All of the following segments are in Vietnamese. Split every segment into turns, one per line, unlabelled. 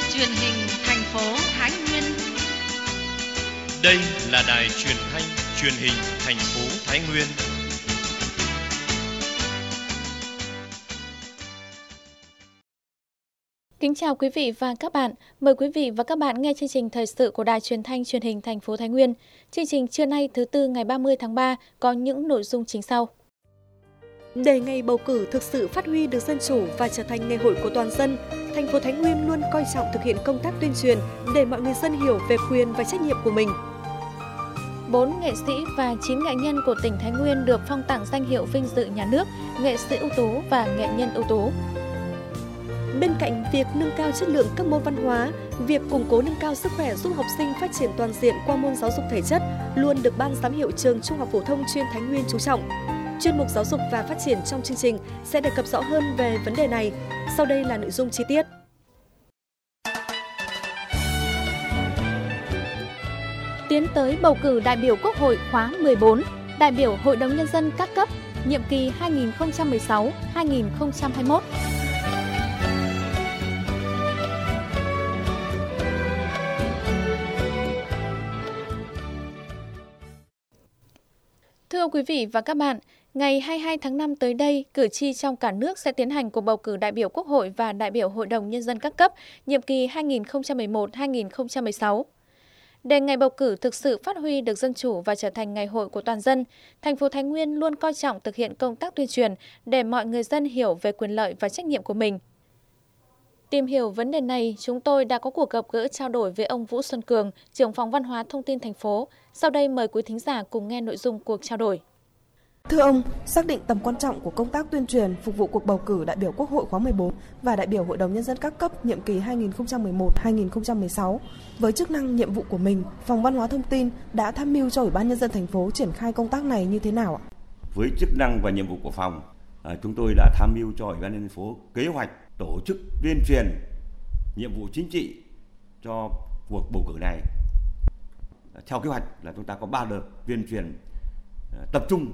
Truyền hình thành phố Thái Nguyên.
Đây là đài truyền thanh truyền hình thành phố Thái Nguyên.
Kính chào quý vị và các bạn. Mời quý vị và các bạn nghe chương trình thời sự của đài truyền thanh truyền hình thành phố Thái Nguyên. Chương trình trưa nay thứ Tư ngày 30 tháng 3 có những nội dung chính sau. Để ngày bầu cử thực sự phát huy được dân chủ và trở thành ngày hội của toàn dân, thành phố Thái Nguyên luôn coi trọng thực hiện công tác tuyên truyền để mọi người dân hiểu về quyền và trách nhiệm của mình. 4 nghệ sĩ và 9 nghệ nhân của tỉnh Thái Nguyên được phong tặng danh hiệu vinh dự nhà nước, nghệ sĩ ưu tú và nghệ nhân ưu tú. Bên cạnh việc nâng cao chất lượng các môn văn hóa, việc củng cố nâng cao sức khỏe giúp học sinh phát triển toàn diện qua môn giáo dục thể chất luôn được Ban giám hiệu trường Trung học phổ thông chuyên Thái Nguyên chú trọng. Chuyên mục giáo dục và phát triển trong chương trình sẽ đề cập rõ hơn về vấn đề này. Sau đây là nội dung chi tiết. Tiến tới bầu cử đại biểu Quốc hội khóa 14, đại biểu Hội đồng Nhân dân các cấp, nhiệm kỳ 2016-2021. Thưa quý vị và các bạn, ngày 22 tháng 5 tới đây, cử tri trong cả nước sẽ tiến hành cuộc bầu cử đại biểu Quốc hội và đại biểu Hội đồng Nhân dân các cấp, nhiệm kỳ 2011-2016. Để ngày bầu cử thực sự phát huy được dân chủ và trở thành ngày hội của toàn dân, thành phố Thái Nguyên luôn coi trọng thực hiện công tác tuyên truyền để mọi người dân hiểu về quyền lợi và trách nhiệm của mình. Tìm hiểu vấn đề này, chúng tôi đã có cuộc gặp gỡ trao đổi với ông Vũ Xuân Cường, trưởng phòng văn hóa thông tin thành phố. Sau đây mời quý thính giả cùng nghe nội dung cuộc trao đổi.
Thưa ông, xác định tầm quan trọng của công tác tuyên truyền phục vụ cuộc bầu cử đại biểu Quốc hội khóa 14 và đại biểu Hội đồng Nhân dân các cấp nhiệm kỳ 2011-2016, với chức năng nhiệm vụ của mình, Phòng Văn hóa Thông tin đã tham mưu cho Ủy ban Nhân dân thành phố triển khai công tác này như thế nào ạ?
Với chức năng và nhiệm vụ của phòng, chúng tôi đã tham mưu cho Ủy ban Nhân dân thành phố kế hoạch tổ chức tuyên truyền nhiệm vụ chính trị cho cuộc bầu cử này. Theo kế hoạch là chúng ta có 3 đợt tuyên truyền tập trung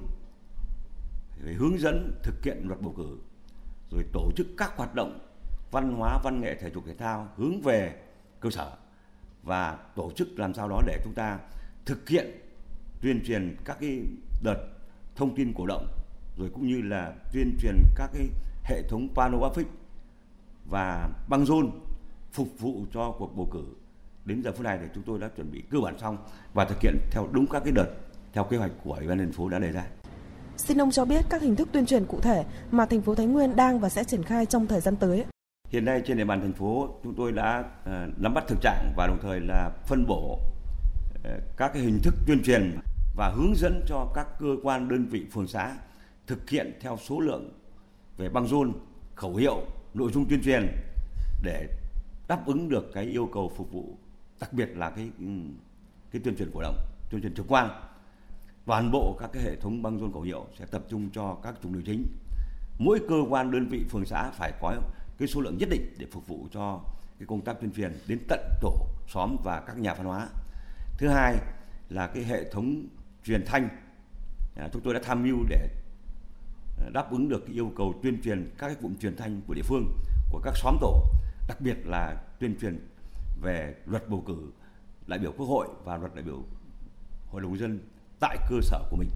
về hướng dẫn thực hiện luật bầu cử, rồi tổ chức các hoạt động văn hóa, văn nghệ, thể dục thể thao hướng về cơ sở và tổ chức làm sao đó để chúng ta thực hiện tuyên truyền các cái đợt thông tin cổ động, rồi cũng như là tuyên truyền các cái hệ thống pano áp phích và băng rôn phục vụ cho cuộc bầu cử. Đến giờ phút này thì chúng tôi đã chuẩn bị cơ bản xong và thực hiện theo đúng các cái đợt theo kế hoạch của Ủy ban nhân dân thành phố đã đề ra.
Xin ông cho biết các hình thức tuyên truyền cụ thể mà thành phố Thái Nguyên đang và sẽ triển khai trong thời gian tới.
Hiện nay trên địa bàn thành phố chúng tôi đã nắm bắt thực trạng và đồng thời là phân bổ các cái hình thức tuyên truyền và hướng dẫn cho các cơ quan đơn vị phường xã thực hiện theo số lượng về băng rôn, khẩu hiệu, nội dung tuyên truyền để đáp ứng được cái yêu cầu phục vụ, đặc biệt là cái tuyên truyền cổ động, tuyên truyền trực quan. Toàn bộ các cái hệ thống băng rôn khẩu hiệu sẽ tập trung cho các trục đường chính. Mỗi cơ quan đơn vị phường xã phải có cái số lượng nhất định để phục vụ cho cái công tác tuyên truyền đến tận tổ xóm và các nhà văn hóa. Thứ hai là cái hệ thống truyền thanh. Chúng tôi đã tham mưu để đáp ứng được cái yêu cầu tuyên truyền các cái cụm truyền thanh của địa phương, của các xóm tổ, đặc biệt là tuyên truyền về luật bầu cử đại biểu Quốc hội và luật đại biểu Hội đồng Nhân dân tại cơ sở của mình.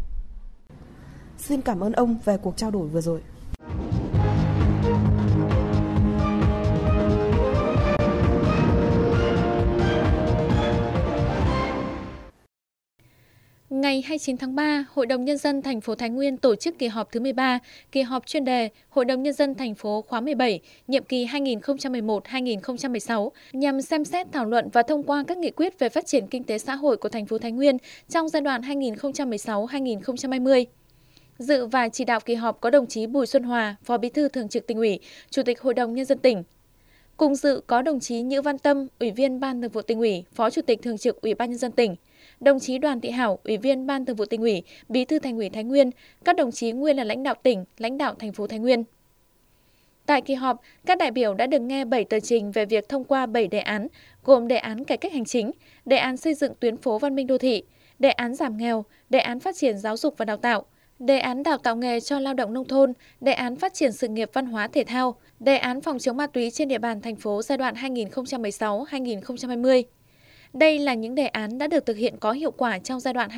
Xin cảm ơn ông về cuộc trao đổi vừa rồi.
Ngày 29 tháng 3, Hội đồng Nhân dân thành phố Thái Nguyên tổ chức kỳ họp thứ 13, kỳ họp chuyên đề Hội đồng Nhân dân thành phố khóa 17, nhiệm kỳ 2011-2016, nhằm xem xét thảo luận và thông qua các nghị quyết về phát triển kinh tế xã hội của thành phố Thái Nguyên trong giai đoạn 2016-2020. Dự và chỉ đạo kỳ họp có đồng chí Bùi Xuân Hòa, Phó Bí thư Thường trực Tỉnh ủy, Chủ tịch Hội đồng Nhân dân tỉnh. Cùng dự có đồng chí Nhữ Văn Tâm, Ủy viên Ban Thường vụ Tỉnh ủy, Phó Chủ tịch Thường trực Ủy ban Nhân dân tỉnh. Đồng chí Đoàn Thị Hảo, Ủy viên Ban Thường vụ Tỉnh ủy, Bí thư Thành ủy Thái Nguyên, các đồng chí nguyên là lãnh đạo tỉnh, lãnh đạo thành phố Thái Nguyên. Tại kỳ họp, các đại biểu đã được nghe 7 tờ trình về việc thông qua 7 đề án, gồm đề án cải cách hành chính, đề án xây dựng tuyến phố văn minh đô thị, đề án giảm nghèo, đề án phát triển giáo dục và đào tạo, đề án đào tạo nghề cho lao động nông thôn, đề án phát triển sự nghiệp văn hóa thể thao, đề án phòng chống ma túy trên địa bàn thành phố giai đoạn 2016-2020. Đây là những đề án đã được thực hiện có hiệu quả trong giai đoạn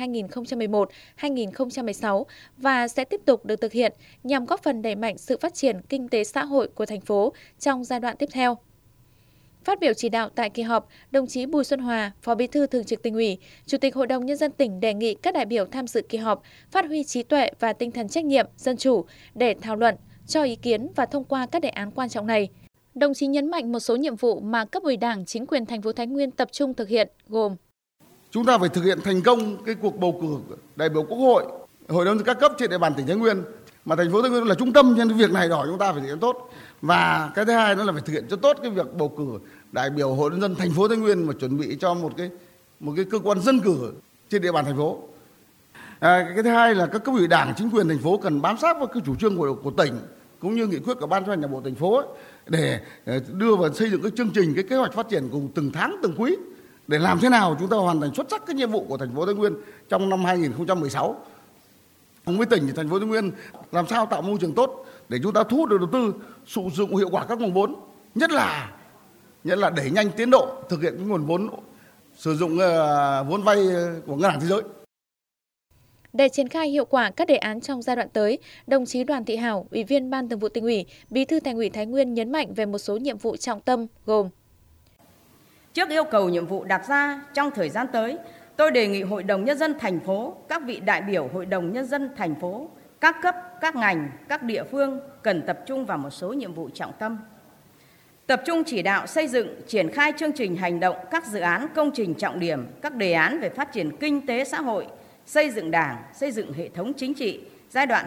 2011-2016 và sẽ tiếp tục được thực hiện nhằm góp phần đẩy mạnh sự phát triển kinh tế xã hội của thành phố trong giai đoạn tiếp theo. Phát biểu chỉ đạo tại kỳ họp, đồng chí Bùi Xuân Hòa, Phó Bí thư Thường trực Tỉnh ủy, Chủ tịch Hội đồng Nhân dân tỉnh đề nghị các đại biểu tham dự kỳ họp phát huy trí tuệ và tinh thần trách nhiệm, dân chủ để thảo luận, cho ý kiến và thông qua các đề án quan trọng này. Đồng chí nhấn mạnh một số nhiệm vụ mà cấp ủy Đảng, chính quyền thành phố Thái Nguyên tập trung thực hiện gồm:
chúng ta phải thực hiện thành công cái cuộc bầu cử đại biểu Quốc hội, Hội đồng nhân dân các cấp trên địa bàn tỉnh Thái Nguyên, mà thành phố Thái Nguyên là trung tâm, nên việc này đòi chúng ta phải thực hiện tốt. Và cái thứ hai nữa là phải thực hiện cho tốt cái việc bầu cử đại biểu Hội đồng nhân dân thành phố Thái Nguyên, mà chuẩn bị cho một cái cơ quan dân cử trên địa bàn thành phố. Cái thứ hai là các cấp ủy Đảng, chính quyền thành phố cần bám sát vào cái chủ trương của tỉnh cũng như nghị quyết của Ban chấp hành Đảng bộ thành phố ấy, để đưa vào xây dựng cái chương trình, cái kế hoạch phát triển cùng từng tháng, từng quý để làm thế nào chúng ta hoàn thành xuất sắc cái nhiệm vụ của thành phố Thái Nguyên trong năm 2016. Cùng với tỉnh thì thành phố Thái Nguyên làm sao tạo môi trường tốt để chúng ta thu hút được đầu tư, sử dụng hiệu quả các nguồn vốn, nhất là đẩy nhanh tiến độ thực hiện cái nguồn vốn sử dụng vốn vay của Ngân hàng Thế giới.
Để triển khai hiệu quả các đề án trong giai đoạn tới, đồng chí Đoàn Thị Hảo, Ủy viên Ban Thường vụ Tỉnh ủy, Bí thư Thành ủy Thái Nguyên nhấn mạnh về một số nhiệm vụ trọng tâm gồm:
trước yêu cầu nhiệm vụ đặt ra trong thời gian tới, tôi đề nghị Hội đồng Nhân dân thành phố, các vị đại biểu Hội đồng Nhân dân thành phố, các cấp, các ngành, các địa phương cần tập trung vào một số nhiệm vụ trọng tâm. Tập trung chỉ đạo xây dựng, triển khai chương trình hành động các dự án công trình trọng điểm, các đề án về phát triển kinh tế xã hội, xây dựng Đảng, xây dựng hệ thống chính trị giai đoạn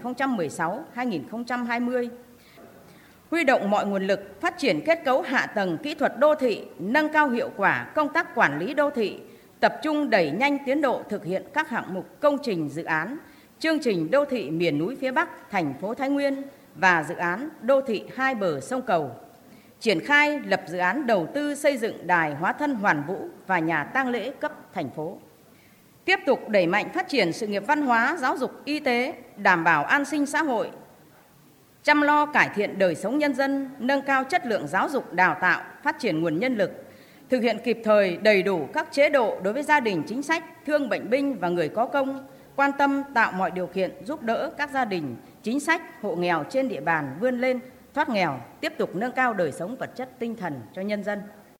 2016-2020. Huy động mọi nguồn lực phát triển kết cấu hạ tầng kỹ thuật đô thị, nâng cao hiệu quả công tác quản lý đô thị, tập trung đẩy nhanh tiến độ thực hiện các hạng mục công trình dự án, chương trình đô thị miền núi phía Bắc thành phố Thái Nguyên và dự án đô thị hai bờ sông Cầu. Triển khai lập dự án đầu tư xây dựng đài hóa thân Hoàn Vũ và nhà tang lễ cấp thành phố. Tiếp tục đẩy mạnh phát triển sự nghiệp văn hóa, giáo dục, y tế, đảm bảo an sinh xã hội, chăm lo cải thiện đời sống nhân dân, nâng cao chất lượng giáo dục đào tạo, phát triển nguồn nhân lực, thực hiện kịp thời đầy đủ các chế độ đối với gia đình chính sách, thương bệnh binh và người có công, quan tâm tạo mọi điều kiện giúp đỡ các gia đình chính sách, hộ nghèo trên địa bàn vươn lên, thoát nghèo, tiếp tục nâng cao đời sống vật chất tinh thần cho nhân dân.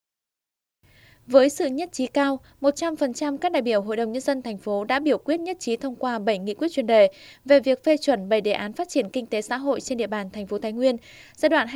Với sự nhất trí cao, 100% các đại biểu Hội đồng Nhân dân thành phố đã biểu quyết nhất trí thông qua 7 nghị quyết chuyên đề về việc phê chuẩn 7 đề án phát triển kinh tế xã hội trên địa bàn thành phố Thái Nguyên giai đoạn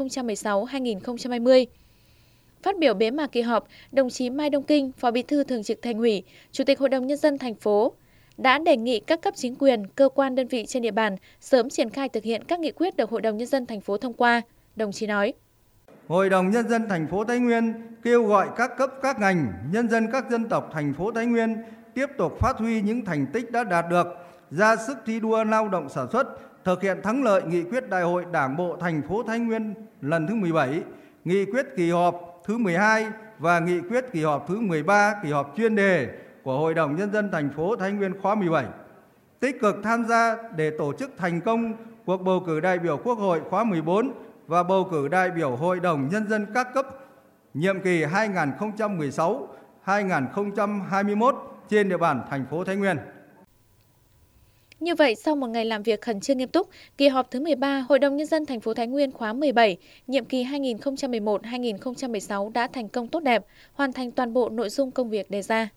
2016-2020. Phát biểu bế mạc kỳ họp, đồng chí Mai Đông Kinh, Phó Bí thư Thường trực Thành ủy, Chủ tịch Hội đồng Nhân dân thành phố đã đề nghị các cấp chính quyền, cơ quan đơn vị trên địa bàn sớm triển khai thực hiện các nghị quyết được Hội đồng Nhân dân thành phố thông qua. Đồng chí nói:
Hội đồng Nhân dân thành phố Thái Nguyên kêu gọi các cấp, các ngành, nhân dân các dân tộc thành phố Thái Nguyên tiếp tục phát huy những thành tích đã đạt được, ra sức thi đua lao động sản xuất, thực hiện thắng lợi nghị quyết Đại hội Đảng bộ thành phố Thái Nguyên lần thứ 17, nghị quyết kỳ họp thứ 12 và nghị quyết kỳ họp thứ 13, kỳ họp chuyên đề của Hội đồng Nhân dân thành phố Thái Nguyên khóa 17. Tích cực tham gia để tổ chức thành công cuộc bầu cử đại biểu Quốc hội khóa 14 và bầu cử đại biểu Hội đồng Nhân dân các cấp nhiệm kỳ 2016-2021 trên địa bàn thành phố Thái Nguyên.
Như vậy, sau một ngày làm việc khẩn trương nghiêm túc, kỳ họp thứ 13 Hội đồng Nhân dân thành phố Thái Nguyên khóa 17, nhiệm kỳ 2011-2016 đã thành công tốt đẹp, hoàn thành toàn bộ nội dung công việc đề ra.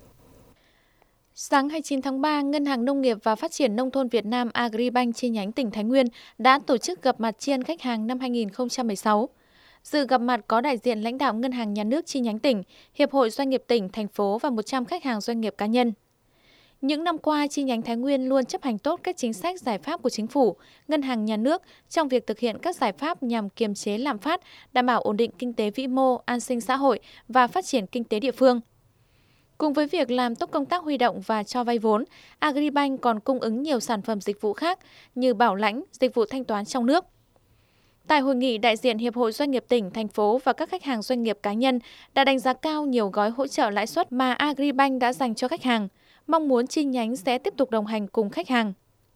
Sáng 29 tháng 3, Ngân hàng Nông nghiệp và Phát triển Nông thôn Việt Nam Agribank chi nhánh tỉnh Thái Nguyên đã tổ chức gặp mặt tri ân khách hàng năm 2016. Dự gặp mặt có đại diện lãnh đạo Ngân hàng Nhà nước chi nhánh tỉnh, Hiệp hội Doanh nghiệp tỉnh, thành phố và 100 khách hàng doanh nghiệp cá nhân. Những năm qua, chi nhánh Thái Nguyên luôn chấp hành tốt các chính sách giải pháp của chính phủ, Ngân hàng Nhà nước trong việc thực hiện các giải pháp nhằm kiềm chế lạm phát, đảm bảo ổn định kinh tế vĩ mô, an sinh xã hội và phát triển kinh tế địa phương. Cùng với việc làm tốt công tác huy động và cho vay vốn, Agribank còn cung ứng nhiều sản phẩm dịch vụ khác như bảo lãnh, dịch vụ thanh toán trong nước. Tại hội nghị, đại diện Hiệp hội Doanh nghiệp tỉnh, thành phố và các khách hàng doanh nghiệp cá nhân đã đánh giá cao nhiều gói hỗ trợ lãi suất mà Agribank đã dành cho khách hàng, mong muốn chi nhánh sẽ tiếp tục đồng hành cùng khách hàng.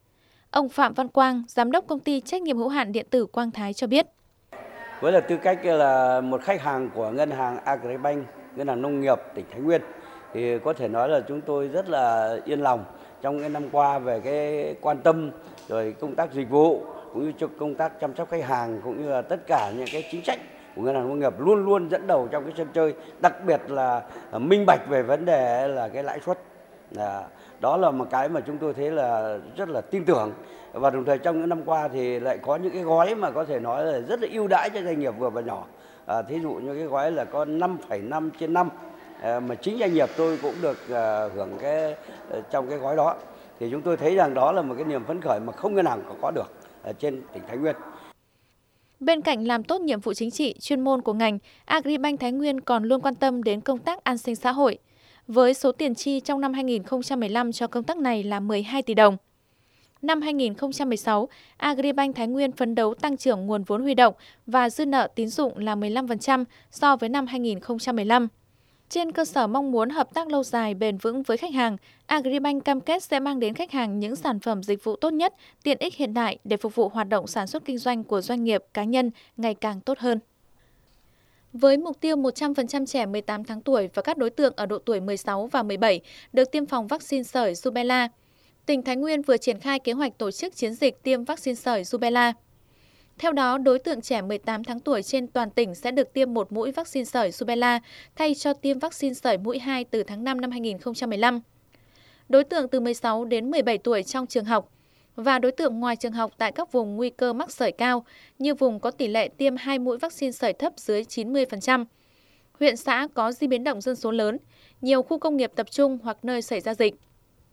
Ông Phạm Văn Quang, Giám đốc Công ty Trách nhiệm hữu hạn Điện tử Quang Thái cho biết.
Với là tư cách là một khách hàng của ngân hàng Agribank, ngân hàng nông nghiệp tỉnh Thái Nguyên, thì có thể nói là chúng tôi rất là yên lòng trong những năm qua về cái quan tâm rồi công tác dịch vụ cũng như cho công tác chăm sóc khách hàng cũng như là tất cả những cái chính sách của ngân hàng nông nghiệp luôn luôn dẫn đầu trong cái sân chơi, đặc biệt là minh bạch về vấn đề là cái lãi suất. Đó là một cái mà chúng tôi thấy là rất là tin tưởng, và đồng thời trong những năm qua thì lại có những cái gói mà có thể nói là rất là ưu đãi cho doanh nghiệp vừa và nhỏ. Thí dụ như cái gói là có 5,5/5 mà chính doanh nghiệp tôi cũng được hưởng trong cái gói đó, thì chúng tôi thấy rằng đó là một cái niềm phấn khởi mà không ngân hàng có được trên tỉnh Thái Nguyên.
Bên cạnh làm tốt nhiệm vụ chính trị, chuyên môn của ngành, Agribank Thái Nguyên còn luôn quan tâm đến công tác an sinh xã hội. Với số tiền chi trong năm 2015 cho công tác này là 12 tỷ đồng. Năm 2016, Agribank Thái Nguyên phấn đấu tăng trưởng nguồn vốn huy động và dư nợ tín dụng là 15% so với năm 2015. Trên cơ sở mong muốn hợp tác lâu dài bền vững với khách hàng, Agribank cam kết sẽ mang đến khách hàng những sản phẩm dịch vụ tốt nhất, tiện ích hiện đại để phục vụ hoạt động sản xuất kinh doanh của doanh nghiệp, cá nhân ngày càng tốt hơn. Với mục tiêu 100% trẻ 18 tháng tuổi và các đối tượng ở độ tuổi 16 và 17 được tiêm phòng vaccine sởi Rubella, tỉnh Thái Nguyên vừa triển khai kế hoạch tổ chức chiến dịch tiêm vaccine sởi Rubella. Theo đó, đối tượng trẻ 18 tháng tuổi trên toàn tỉnh sẽ được tiêm một mũi vaccine sởi Rubella thay cho tiêm vaccine sởi mũi 2 từ tháng 5 năm 2015. Đối tượng từ 16 đến 17 tuổi trong trường học và đối tượng ngoài trường học tại các vùng nguy cơ mắc sởi cao như vùng có tỷ lệ tiêm 2 mũi vaccine sởi thấp dưới 90%, huyện xã có di biến động dân số lớn, nhiều khu công nghiệp tập trung hoặc nơi xảy ra dịch.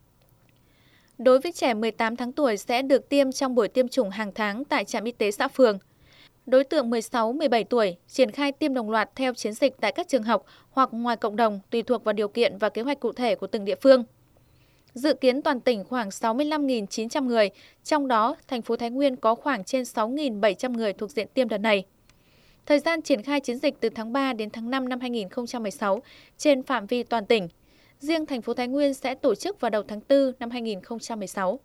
Đối với trẻ 18 tháng tuổi sẽ được tiêm trong buổi tiêm chủng hàng tháng tại trạm y tế xã phường. Đối tượng 16-17 tuổi triển khai tiêm đồng loạt theo chiến dịch tại các trường học hoặc ngoài cộng đồng tùy thuộc vào điều kiện và kế hoạch cụ thể của từng địa phương. Dự kiến toàn tỉnh khoảng 65.900 người, trong đó thành phố Thái Nguyên có khoảng trên 6.700 người thuộc diện tiêm đợt này. Thời gian triển khai chiến dịch từ tháng 3 đến tháng 5 năm 2016 trên phạm vi toàn tỉnh. Riêng thành phố Thái Nguyên sẽ tổ chức vào đầu tháng 4 năm 2016.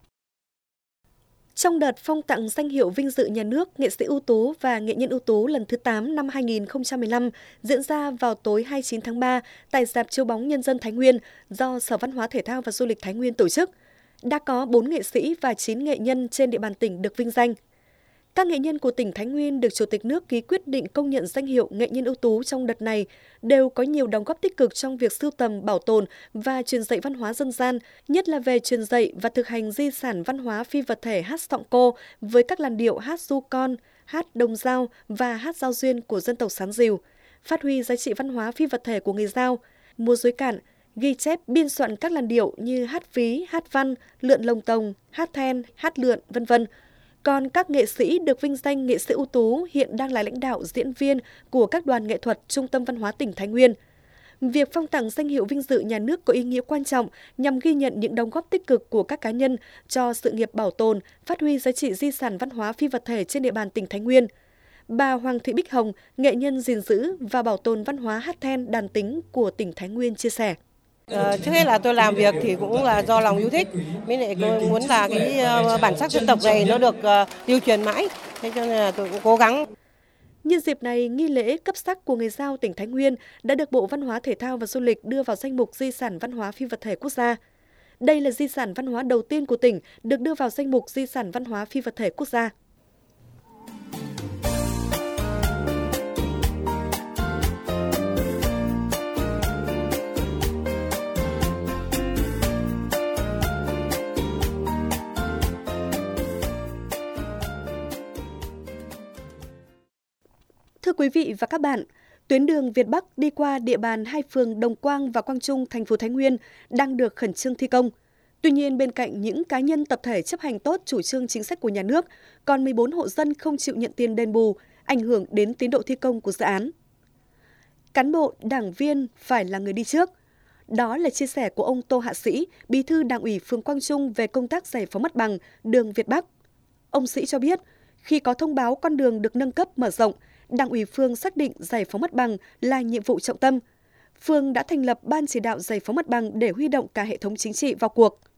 Trong đợt phong tặng danh hiệu vinh dự nhà nước nghệ sĩ ưu tú và nghệ nhân ưu tú lần thứ 8 năm 2015 diễn ra vào tối 29 tháng 3 tại rạp chiếu bóng Nhân dân Thái Nguyên do Sở Văn hóa Thể thao và Du lịch Thái Nguyên tổ chức, đã có 4 nghệ sĩ và 9 nghệ nhân trên địa bàn tỉnh được vinh danh. Các nghệ nhân của tỉnh Thái Nguyên được Chủ tịch nước ký quyết định công nhận danh hiệu nghệ nhân ưu tú trong đợt này đều có nhiều đóng góp tích cực trong việc sưu tầm, bảo tồn và truyền dạy văn hóa dân gian, nhất là về truyền dạy và thực hành di sản văn hóa phi vật thể hát Sọng Cô với các làn điệu hát ru con, hát đồng dao và hát giao duyên của dân tộc Sán Dìu, phát huy giá trị văn hóa phi vật thể của người Dao, múa rối cạn, ghi chép biên soạn các làn điệu như hát ví, hát văn, lượn lồng tồng, hát then, hát lượn, v.v. Còn các nghệ sĩ được vinh danh nghệ sĩ ưu tú hiện đang là lãnh đạo, diễn viên của các đoàn nghệ thuật Trung tâm Văn hóa tỉnh Thái Nguyên. Việc phong tặng danh hiệu vinh dự nhà nước có ý nghĩa quan trọng nhằm ghi nhận những đóng góp tích cực của các cá nhân cho sự nghiệp bảo tồn, phát huy giá trị di sản văn hóa phi vật thể trên địa bàn tỉnh Thái Nguyên. Bà Hoàng Thị Bích Hồng, nghệ nhân gìn giữ và bảo tồn văn hóa hát then đàn tính của tỉnh Thái Nguyên chia sẻ.
Trước hết là tôi làm việc thì cũng là do lòng yêu thích, với lại tôi muốn là cái bản sắc dân tộc này nó được lưu truyền mãi, thế cho nên là tôi cũng cố gắng.
Nhân dịp này, nghi lễ cấp sắc của người Dao tỉnh Thái Nguyên đã được Bộ Văn hóa Thể thao và Du lịch đưa vào danh mục di sản văn hóa phi vật thể quốc gia. Đây là di sản văn hóa đầu tiên của tỉnh được đưa vào danh mục di sản văn hóa phi vật thể quốc gia. Thưa quý vị và các bạn, tuyến đường Việt Bắc đi qua địa bàn hai phường Đồng Quang và Quang Trung, thành phố Thái Nguyên đang được khẩn trương thi công. Tuy nhiên, bên cạnh những cá nhân tập thể chấp hành tốt chủ trương chính sách của nhà nước, còn 14 hộ dân không chịu nhận tiền đền bù, ảnh hưởng đến tiến độ thi công của dự án. Cán bộ, đảng viên phải là người đi trước. Đó là chia sẻ của ông Tô Hạ Sĩ, Bí thư Đảng ủy phường Quang Trung về công tác giải phóng mặt bằng đường Việt Bắc. Ông Sĩ cho biết, khi có thông báo con đường được nâng cấp mở rộng, Đảng ủy phường xác định giải phóng mặt bằng là nhiệm vụ trọng tâm. Phường đã thành lập ban chỉ đạo giải phóng mặt bằng để huy động cả hệ thống chính trị vào cuộc.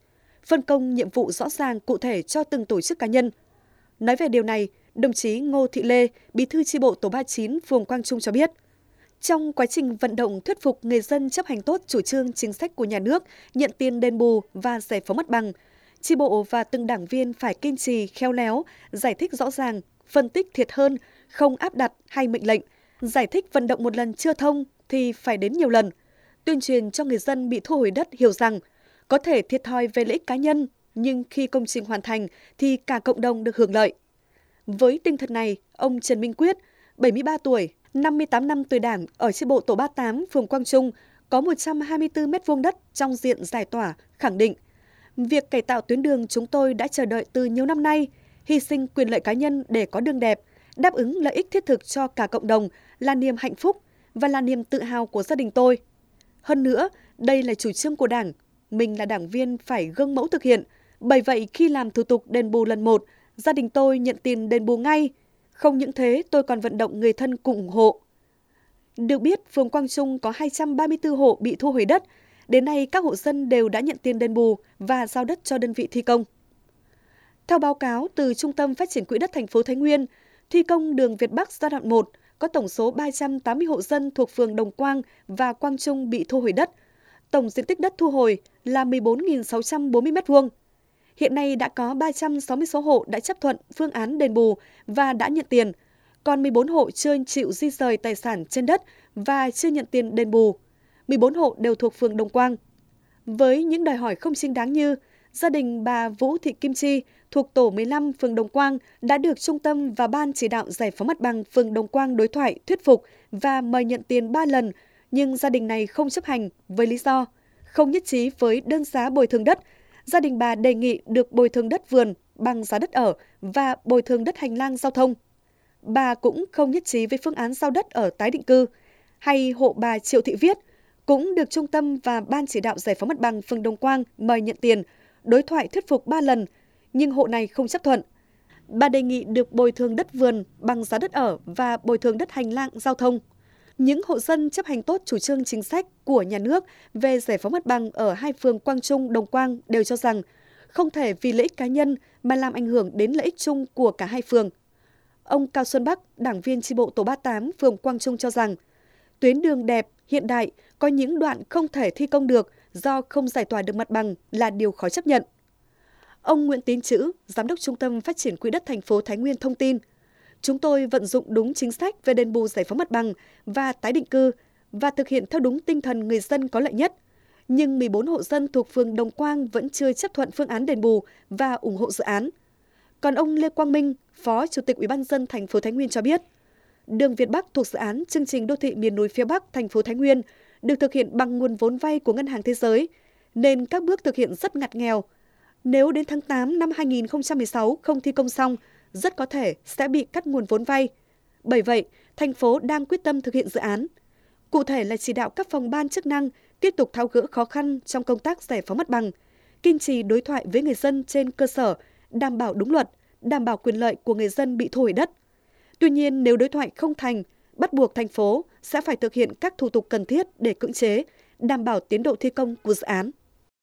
phân công nhiệm vụ rõ ràng cụ thể cho từng tổ chức cá nhân. Nói về điều này, đồng chí Ngô Thị Lê, Bí thư chi bộ tổ 39 phường Quang Trung cho biết, trong quá trình vận động thuyết phục người dân chấp hành tốt chủ trương chính sách của nhà nước, nhận tiền đền bù và giải phóng mặt bằng, chi bộ và từng đảng viên phải kiên trì, khéo léo, giải thích rõ ràng, phân tích thiệt hơn, không áp đặt hay mệnh lệnh, giải thích vận động một lần chưa thông thì phải đến nhiều lần, tuyên truyền cho người dân bị thu hồi đất hiểu rằng có thể thiệt thòi về lợi ích cá nhân, nhưng khi công trình hoàn thành thì cả cộng đồng được hưởng lợi. Với tinh thần này, ông Trần Minh Quyết, 73 tuổi, 58 năm tuổi Đảng ở chi bộ tổ 38 phường Quang Trung có 124 m2 đất trong diện giải tỏa, khẳng định việc cải tạo tuyến đường chúng tôi đã chờ đợi từ nhiều năm nay, hy sinh quyền lợi cá nhân để có đường đẹp, đáp ứng lợi ích thiết thực cho cả cộng đồng là niềm hạnh phúc và là niềm tự hào của gia đình tôi. Hơn nữa, đây là chủ trương của Đảng, mình là đảng viên phải gương mẫu thực hiện, bởi vậy khi làm thủ tục đền bù lần 1, gia đình tôi nhận tiền đền bù ngay. Không những thế, tôi còn vận động người thân cùng ủng hộ. Được biết, phường Quang Trung có 234 hộ bị thu hồi đất. Đến nay, các hộ dân đều đã nhận tiền đền bù và giao đất cho đơn vị thi công. Theo báo cáo từ Trung tâm Phát triển Quỹ đất thành phố Thái Nguyên, thi công đường Việt Bắc giai đoạn 1 có tổng số 380 hộ dân thuộc phường Đồng Quang và Quang Trung bị thu hồi đất. Tổng diện tích đất thu hồi là 14.640 m2. Hiện nay đã có 366 hộ đã chấp thuận phương án đền bù và đã nhận tiền, còn 14 hộ chưa chịu di rời tài sản trên đất và chưa nhận tiền đền bù. 14 hộ đều thuộc phường Đồng Quang. Với những đòi hỏi không chính đáng như gia đình bà Vũ Thị Kim Chi thuộc tổ 15 phường Đồng Quang đã được Trung tâm và Ban chỉ đạo giải phóng mặt bằng phường Đồng Quang đối thoại, thuyết phục và mời nhận tiền 3 lần, nhưng gia đình này không chấp hành với lý do không nhất trí với đơn giá bồi thường đất. Gia đình bà đề nghị được bồi thường đất vườn bằng giá đất ở và bồi thường đất hành lang giao thông. Bà cũng không nhất trí với phương án giao đất ở tái định cư. Hay hộ bà Triệu Thị Viết cũng được Trung tâm và Ban chỉ đạo giải phóng mặt bằng phường Đồng Quang mời nhận tiền, đối thoại thuyết phục 3 lần, nhưng hộ này không chấp thuận. Bà đề nghị được bồi thường đất vườn bằng giá đất ở và bồi thường đất hành lang giao thông. Những hộ dân chấp hành tốt chủ trương chính sách của nhà nước về giải phóng mặt bằng ở hai phường Quang Trung, Đồng Quang đều cho rằng không thể vì lợi ích cá nhân mà làm ảnh hưởng đến lợi ích chung của cả hai phường. Ông Cao Xuân Bắc, đảng viên chi bộ tổ 38 phường Quang Trung cho rằng tuyến đường đẹp, hiện đại, có những đoạn không thể thi công được do không giải tỏa được mặt bằng là điều khó chấp nhận. Ông Nguyễn Tín Chữ, Giám đốc Trung tâm Phát triển Quỹ đất thành phố Thái Nguyên thông tin, chúng tôi vận dụng đúng chính sách về đền bù giải phóng mặt bằng và tái định cư và thực hiện theo đúng tinh thần người dân có lợi nhất. Nhưng 14 hộ dân thuộc phường Đồng Quang vẫn chưa chấp thuận phương án đền bù và ủng hộ dự án. Còn ông Lê Quang Minh, Phó Chủ tịch Ủy ban nhân dân thành phố Thái Nguyên cho biết, đường Việt Bắc thuộc dự án chương trình đô thị miền núi phía Bắc thành phố Thái Nguyên được thực hiện bằng nguồn vốn vay của Ngân hàng Thế giới, nên các bước thực hiện rất ngặt nghèo. Nếu đến tháng 8 năm 2016 không thi công xong, rất có thể sẽ bị cắt nguồn vốn vay. Bởi vậy, thành phố đang quyết tâm thực hiện dự án. Cụ thể là chỉ đạo các phòng ban chức năng tiếp tục tháo gỡ khó khăn trong công tác giải phóng mặt bằng, kiên trì đối thoại với người dân trên cơ sở đảm bảo đúng luật, đảm bảo quyền lợi của người dân bị thu hồi đất. Tuy nhiên, nếu đối thoại không thành, bắt buộc thành phố sẽ phải thực hiện các thủ tục cần thiết để cưỡng chế, đảm bảo tiến độ thi công của dự án.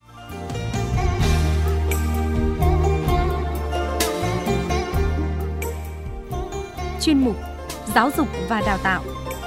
Chuyên mục Giáo dục và Đào tạo.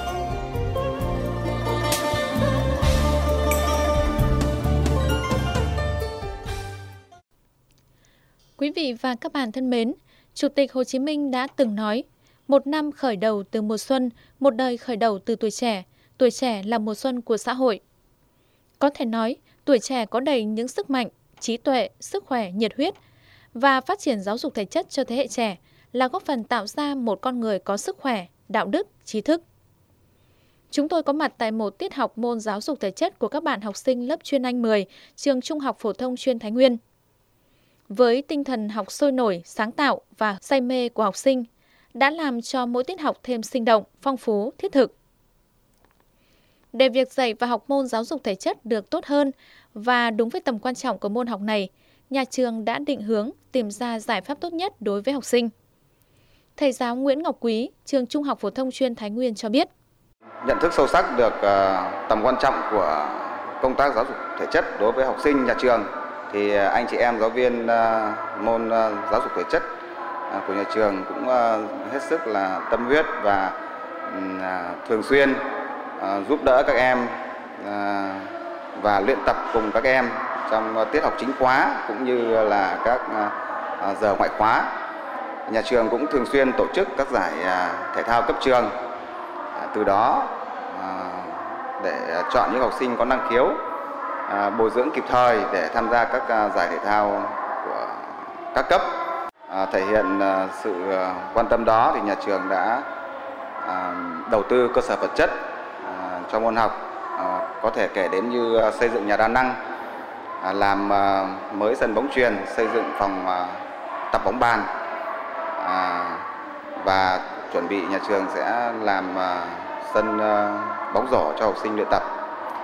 Quý vị và các bạn thân mến, Chủ tịch Hồ Chí Minh đã từng nói, một năm khởi đầu từ mùa xuân, một đời khởi đầu từ tuổi trẻ là mùa xuân của xã hội. Có thể nói, tuổi trẻ có đầy những sức mạnh, trí tuệ, sức khỏe, nhiệt huyết và phát triển giáo dục thể chất cho thế hệ trẻ là góp phần tạo ra một con người có sức khỏe, đạo đức, trí thức. Chúng tôi có mặt tại một tiết học môn giáo dục thể chất của các bạn học sinh lớp chuyên Anh 10, trường Trung học phổ thông chuyên Thái Nguyên. Với tinh thần học sôi nổi, sáng tạo và say mê của học sinh, đã làm cho mỗi tiết học thêm sinh động, phong phú, thiết thực. Để việc dạy và học môn giáo dục thể chất được tốt hơn và đúng với tầm quan trọng của môn học này, nhà trường đã định hướng tìm ra giải pháp tốt nhất đối với học sinh. Thầy giáo Nguyễn Ngọc Quý, trường Trung học phổ thông chuyên Thái Nguyên cho biết.
Nhận thức sâu sắc được tầm quan trọng của công tác giáo dục thể chất đối với học sinh nhà trường, thì anh chị em giáo viên môn giáo dục thể chất của nhà trường cũng hết sức là tâm huyết và thường xuyên giúp đỡ các em và luyện tập cùng các em trong tiết học chính khóa cũng như là các giờ ngoại khóa. Nhà trường cũng thường xuyên tổ chức các giải thể thao cấp trường, từ đó để chọn những học sinh có năng khiếu, bồi dưỡng kịp thời để tham gia các giải thể thao của các cấp. Thể hiện sự quan tâm đó thì nhà trường đã đầu tư cơ sở vật chất cho môn học, có thể kể đến như xây dựng nhà đa năng, làm mới sân bóng chuyền, xây dựng phòng tập bóng bàn và chuẩn bị nhà trường sẽ làm sân bóng rổ cho học sinh luyện tập.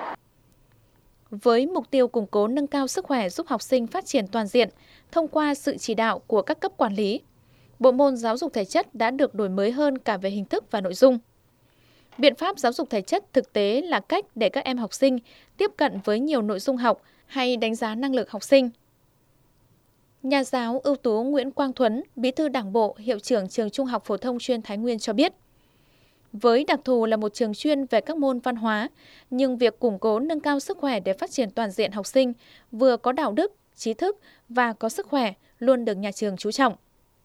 Với mục tiêu củng cố nâng cao sức khỏe giúp học sinh phát triển toàn diện, thông qua sự chỉ đạo của các cấp quản lý, bộ môn giáo dục thể chất đã được đổi mới hơn cả về hình thức và nội dung. Biện pháp giáo dục thể chất thực tế là cách để các em học sinh tiếp cận với nhiều nội dung học hay đánh giá năng lực học sinh. Nhà giáo ưu tú Nguyễn Quang Thuấn, Bí thư Đảng bộ, Hiệu trưởng Trường Trung học phổ thông chuyên Thái Nguyên cho biết, với đặc thù là một trường chuyên về các môn văn hóa, nhưng việc củng cố nâng cao sức khỏe để phát triển toàn diện học sinh vừa có đạo đức, trí thức và có sức khỏe luôn được nhà trường chú trọng.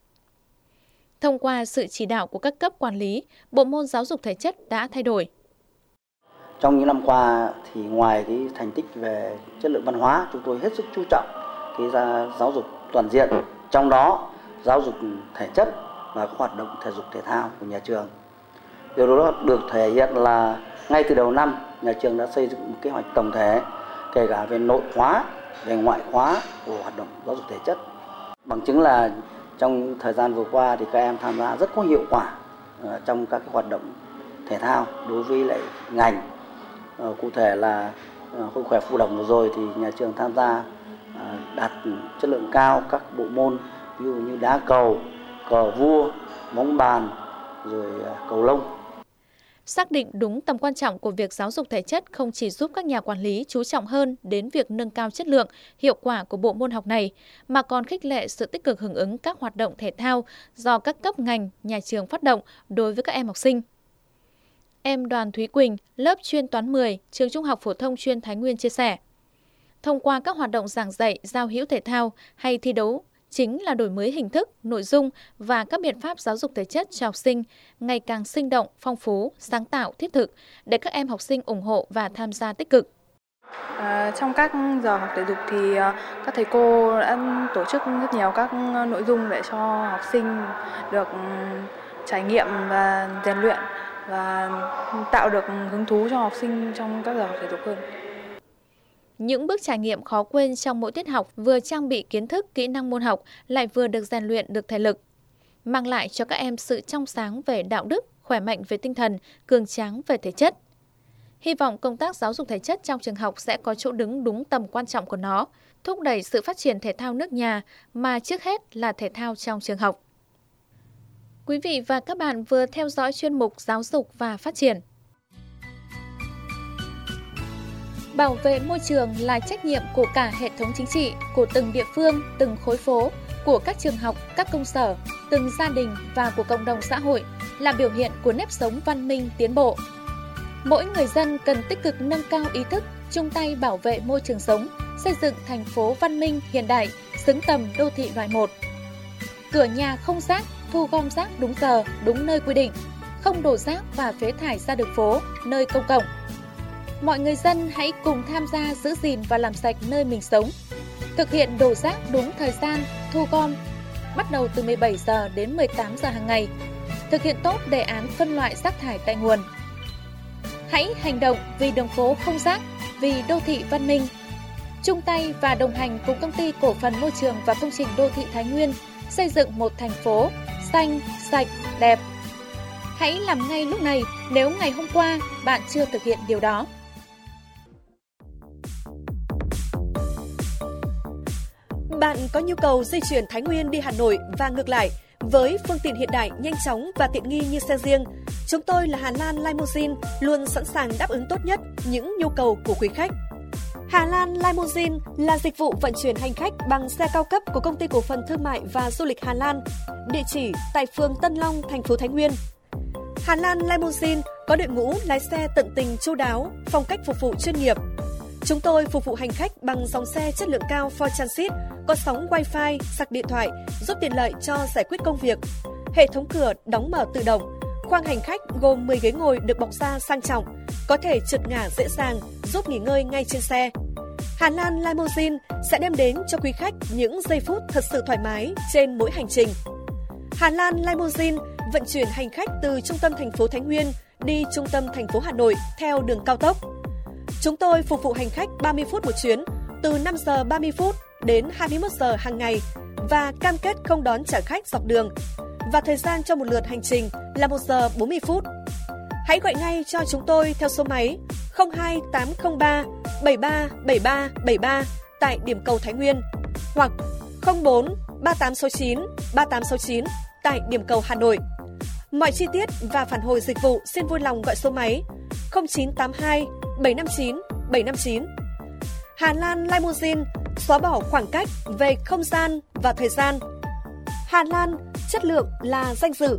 Thông qua sự chỉ đạo của các cấp quản lý, bộ môn giáo dục thể chất đã thay đổi.
Trong những năm qua thì ngoài cái thành tích về chất lượng văn hóa, chúng tôi hết sức chú trọng cái giáo dục toàn diện, trong đó giáo dục thể chất và các hoạt động thể dục thể thao của nhà trường. Điều đó được thể hiện là ngay từ đầu năm, nhà trường đã xây dựng một kế hoạch tổng thể, kể cả về nội khóa, về ngoại khóa của hoạt động giáo dục thể chất. Bằng chứng là trong thời gian vừa qua thì các em tham gia rất có hiệu quả trong các hoạt động thể thao đối với lại ngành. Cụ thể là Hội khỏe Phù Đồng vừa rồi thì nhà trường tham gia đạt chất lượng cao các bộ môn ví dụ như đá cầu, cờ vua, bóng bàn, rồi cầu lông.
Xác định đúng tầm quan trọng của việc giáo dục thể chất không chỉ giúp các nhà quản lý chú trọng hơn đến việc nâng cao chất lượng, hiệu quả của bộ môn học này, mà còn khích lệ sự tích cực hưởng ứng các hoạt động thể thao do các cấp ngành, nhà trường phát động đối với các em học sinh. Em Đoàn Thúy Quỳnh, lớp chuyên toán 10, Trường Trung học phổ thông chuyên Thái Nguyên chia sẻ, thông qua các hoạt động giảng dạy, giao hữu thể thao hay thi đấu, chính là đổi mới hình thức, nội dung và các biện pháp giáo dục thể chất cho học sinh ngày càng sinh động, phong phú, sáng tạo, thiết thực để các em học sinh ủng hộ và tham gia tích cực.
Trong các giờ học thể dục thì các thầy cô đã tổ chức rất nhiều các nội dung để cho học sinh được trải nghiệm và rèn luyện và tạo được hứng thú cho học sinh trong các giờ học thể dục hơn.
Những bước trải nghiệm khó quên trong mỗi tiết học vừa trang bị kiến thức, kỹ năng môn học, lại vừa được rèn luyện được thể lực, mang lại cho các em sự trong sáng về đạo đức, khỏe mạnh về tinh thần, cường tráng về thể chất. Hy vọng công tác giáo dục thể chất trong trường học sẽ có chỗ đứng đúng tầm quan trọng của nó, thúc đẩy sự phát triển thể thao nước nhà mà trước hết là thể thao trong trường học. Quý vị và các bạn vừa theo dõi chuyên mục Giáo dục và Phát triển. Bảo vệ môi trường là trách nhiệm của cả hệ thống chính trị, của từng địa phương, từng khối phố, của các trường học, các công sở, từng gia đình và của cộng đồng xã hội, là biểu hiện của nếp sống văn minh tiến bộ. Mỗi người dân cần tích cực nâng cao ý thức, chung tay bảo vệ môi trường sống, xây dựng thành phố văn minh hiện đại, xứng tầm đô thị loại 1. Cửa nhà không rác, thu gom rác đúng giờ, đúng nơi quy định, không đổ rác và phế thải ra đường phố, nơi công cộng. Mọi người dân hãy cùng tham gia giữ gìn và làm sạch nơi mình sống. Thực hiện đổ rác đúng thời gian, thu gom, bắt đầu từ 17 giờ đến 18 giờ hàng ngày. Thực hiện tốt đề án phân loại rác thải tại nguồn. Hãy hành động vì đường phố không rác, vì đô thị văn minh. Chung tay và đồng hành cùng Công ty Cổ phần Môi trường và Công trình Đô thị Thái Nguyên xây dựng một thành phố xanh, sạch, đẹp. Hãy làm ngay lúc này nếu ngày hôm qua bạn chưa thực hiện điều đó.
Bạn có nhu cầu di chuyển Thái Nguyên đi Hà Nội và ngược lại với phương tiện hiện đại, nhanh chóng và tiện nghi như xe riêng, chúng tôi là Hà Lan Limousine luôn sẵn sàng đáp ứng tốt nhất những nhu cầu của quý khách. Hà Lan Limousine là dịch vụ vận chuyển hành khách bằng xe cao cấp của Công ty Cổ phần Thương mại và Du lịch Hà Lan, địa chỉ tại phường Tân Long, thành phố Thái Nguyên. Hà Lan Limousine có đội ngũ lái xe tận tình chu đáo, phong cách phục vụ chuyên nghiệp. Chúng tôi phục vụ hành khách bằng dòng xe chất lượng cao Ford Transit, có sóng Wi-Fi, sạc điện thoại, giúp tiện lợi cho giải quyết công việc. Hệ thống cửa đóng mở tự động. Khoang hành khách gồm 10 ghế ngồi được bọc da sang trọng, có thể trượt ngả dễ dàng, giúp nghỉ ngơi ngay trên xe. Hà Lan Limousine sẽ đem đến cho quý khách những giây phút thật sự thoải mái trên mỗi hành trình. Hà Lan Limousine vận chuyển hành khách từ trung tâm thành phố Thái Nguyên đi trung tâm thành phố Hà Nội theo đường cao tốc. Chúng tôi phục vụ hành khách 30 phút một chuyến, từ 5 giờ 30 phút đến 21 giờ hàng ngày và cam kết không đón trả khách dọc đường. Và thời gian cho một lượt hành trình là 1 giờ 40 phút. Hãy gọi ngay cho chúng tôi theo số máy 02803 737373 tại điểm cầu Thái Nguyên hoặc 04 3869 3869 tại điểm cầu Hà Nội. Mọi chi tiết và phản hồi dịch vụ xin vui lòng gọi số máy 0982 759 759. Hà Lan Limousine xóa bỏ khoảng cách về không gian và thời gian. Hà Lan, chất lượng là danh dự.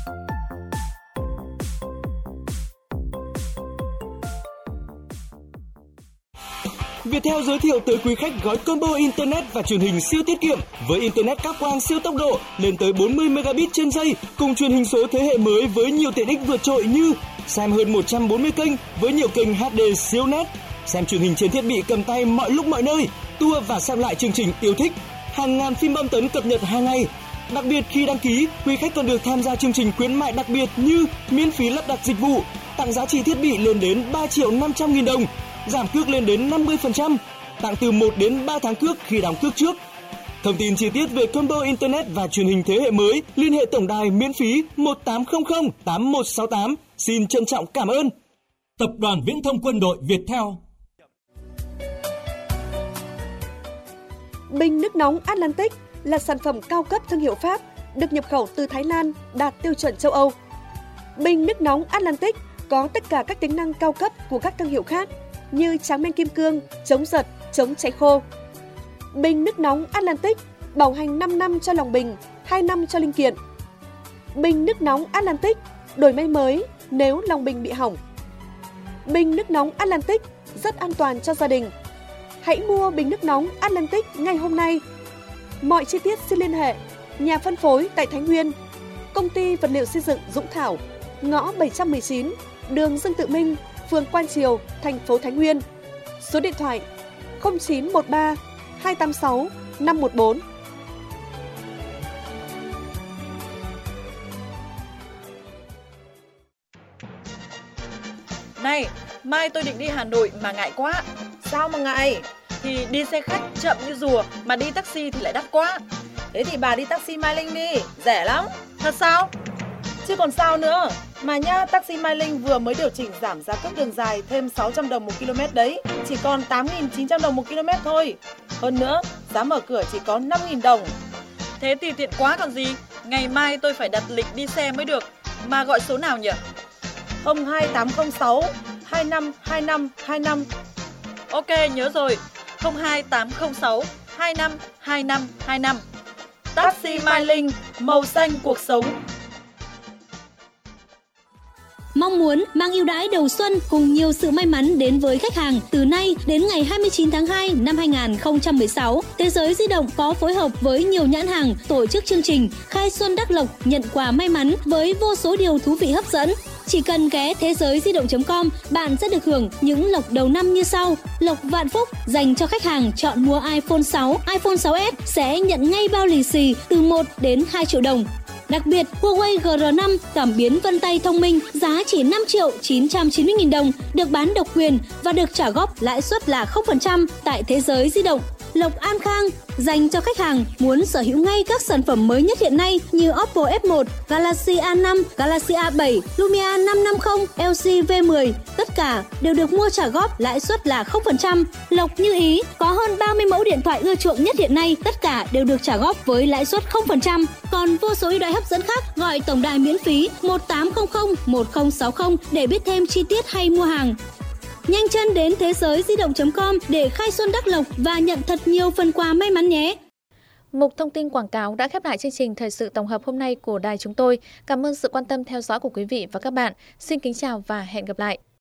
Viettel giới thiệu tới quý khách gói combo internet và truyền hình siêu tiết kiệm với internet cáp quang siêu tốc độ lên tới 40 megabit trên giây cùng truyền hình số thế hệ mới với nhiều tiện ích vượt trội như xem hơn 140 kênh với nhiều kênh HD siêu nét, xem truyền hình trên thiết bị cầm tay mọi lúc mọi nơi, tua và xem lại chương trình yêu thích, hàng ngàn phim bom tấn cập nhật hàng ngày. Đặc biệt khi đăng ký, quý khách còn được tham gia chương trình khuyến mại đặc biệt như miễn phí lắp đặt dịch vụ, tặng giá trị thiết bị lên đến 3.500.000 đồng, giảm cước lên đến 50%, tặng từ 1 đến 3 tháng cước khi đóng cước trước. Thông tin chi tiết về combo internet và truyền hình thế hệ mới, liên hệ tổng đài miễn phí 1800 8168. Xin trân trọng cảm ơn.
Tập đoàn Viễn thông Quân đội Viettel.
Bình nước nóng Atlantic là sản phẩm cao cấp thương hiệu Pháp, được nhập khẩu từ Thái Lan, đạt tiêu chuẩn châu Âu. Bình nước nóng Atlantic có tất cả các tính năng cao cấp của các thương hiệu khác như tráng men kim cương, chống giật, chống cháy khô. Bình nước nóng Atlantic bảo hành 5 năm cho lòng bình, 2 năm cho linh kiện. Bình nước nóng Atlantic đổi may mới nếu lòng bình bị hỏng. Bình nước nóng Atlantic rất an toàn cho gia đình. Hãy mua bình nước nóng Atlantic ngay hôm nay. Mọi chi tiết xin liên hệ nhà phân phối tại Thái Nguyên, Công ty Vật liệu xây dựng Dũng Thảo, ngõ 719, đường Dương Tự Minh, phường Quan Triều, thành phố Thái Nguyên. Số điện thoại 0913 286 514.
Này, mai tôi định đi Hà Nội mà ngại quá.
Sao mà ngại?
Thì đi xe khách chậm như rùa, mà đi taxi thì lại đắt quá.
Thế thì bà đi taxi Mai Linh đi, rẻ lắm.
Thật sao? Chứ còn sao nữa. Mà nhá, taxi Mai Linh vừa mới điều chỉnh giảm giá cước đường dài thêm 600 đồng 1 km đấy. Chỉ còn 8.900 đồng 1 km thôi. Hơn nữa, giá mở cửa chỉ có 5.000 đồng. Thế thì tiện quá còn gì. Ngày mai tôi phải đặt lịch đi xe mới được. Mà gọi số nào nhỉ? 02806 252525. Ok, nhớ rồi. 02806 252525. Taxi Mai Linh, màu xanh cuộc sống.
Mong muốn mang ưu đãi đầu xuân cùng nhiều sự may mắn đến với khách hàng từ nay đến ngày 29 tháng 2 năm 2016. Thế giới di động có phối hợp với nhiều nhãn hàng tổ chức chương trình Khai Xuân Đắc Lộc nhận quà may mắn với vô số điều thú vị hấp dẫn. Chỉ cần ghé thế giới di động.com, bạn sẽ được hưởng những lộc đầu năm như sau. Lộc vạn phúc dành cho khách hàng chọn mua iPhone 6, iPhone 6s sẽ nhận ngay bao lì xì từ 1 đến 2 triệu đồng. Đặc biệt, Huawei GR5 cảm biến vân tay thông minh giá chỉ 5.990.000 đồng, được bán độc quyền và được trả góp lãi suất là 0% tại thế giới di động. Lộc An Khang dành cho khách hàng muốn sở hữu ngay các sản phẩm mới nhất hiện nay như Oppo F1, Galaxy A5, Galaxy A7, Lumia 550, LG V10, tất cả đều được mua trả góp lãi suất là 0%. Lộc Như Ý có hơn 30 mẫu điện thoại ưa chuộng nhất hiện nay, tất cả đều được trả góp với lãi suất 0%. Còn vô số ưu đãi hấp dẫn khác, gọi tổng đài miễn phí 1800 1060 để biết thêm chi tiết hay mua hàng. Nhanh chân đến thế giới di động.com để khai xuân đắc lộc và nhận thật nhiều phần quà may mắn nhé.
Mục thông tin quảng cáo đã khép lại chương trình thời sự tổng hợp hôm nay của đài chúng tôi. Cảm ơn sự quan tâm theo dõi của quý vị và các bạn. Xin kính chào và hẹn gặp lại.